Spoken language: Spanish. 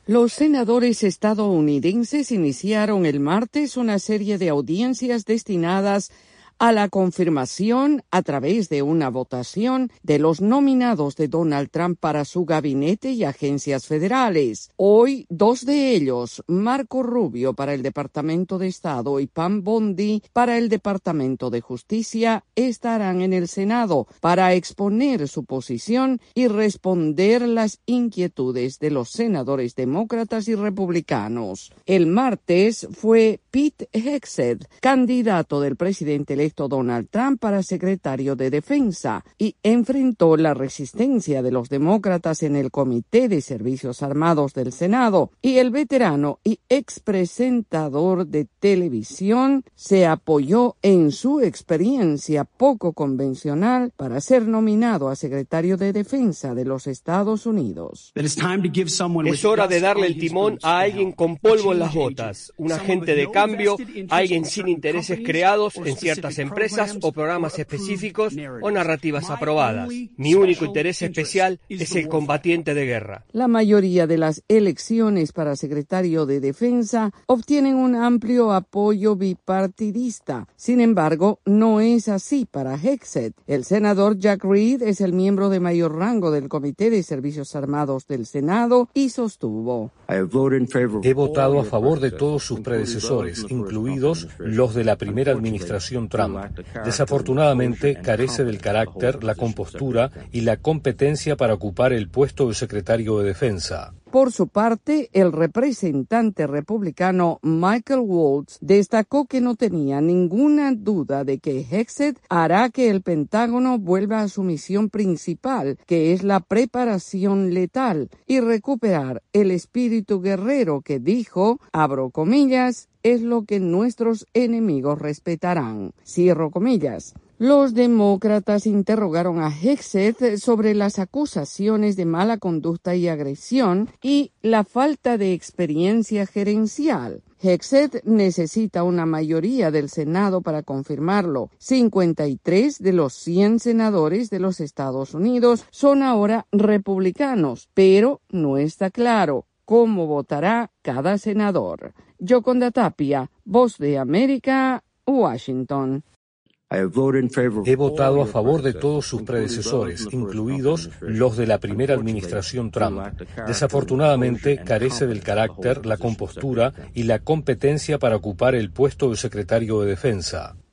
Los senadores estadounidenses iniciaron el martes una serie de audiencias destinadas a la confirmación a través de una votación de los nominados de Donald Trump para su gabinete y agencias federales. Hoy, dos de ellos, Marco Rubio para el Departamento de Estado y Pam Bondi para el Departamento de Justicia, estarán en el Senado para exponer su posición y responder las inquietudes de los senadores demócratas y republicanos. El martes fue Pete Hegseth, candidato del presidente electo Donald Trump para secretario de Defensa, y enfrentó la resistencia de los demócratas en el Comité de Servicios Armados del Senado, y el veterano y expresentador de televisión se apoyó en su experiencia poco convencional para ser nominado a secretario de Defensa de los Estados Unidos. Es hora de darle el timón a alguien con polvo en las botas, un agente de cambio, alguien sin intereses creados en ciertas empresas o programas específicos o narrativas aprobadas. Mi único interés especial es el combatiente de guerra. La mayoría de las elecciones para secretario de Defensa obtienen un amplio apoyo bipartidista. Sin embargo, no es así para Hegseth. El senador Jack Reed es el miembro de mayor rango del Comité de Servicios Armados del Senado y sostuvo: He votado a favor de todos sus predecesores, incluidos los de la primera administración Trump. Desafortunadamente, carece del carácter, la compostura y la competencia para ocupar el puesto de secretario de Defensa. Por su parte, el representante republicano Michael Waltz destacó que no tenía ninguna duda de que Hegseth hará que el Pentágono vuelva a su misión principal, que es la preparación letal, y recuperar el espíritu guerrero que, dijo, abro comillas, es lo que nuestros enemigos respetarán, cierro comillas. Los demócratas interrogaron a Hegseth sobre las acusaciones de mala conducta y agresión y la falta de experiencia gerencial. Hegseth necesita una mayoría del Senado para confirmarlo. 53 de los 100 senadores de los Estados Unidos son ahora republicanos, pero no está claro cómo votará cada senador. Yoconda Tapia, Voz de América, Washington. He votado a favor de todos sus predecesores, incluidos los de la primera administración Trump. Desafortunadamente, carece del carácter, la compostura y la competencia para ocupar el puesto de secretario de Defensa.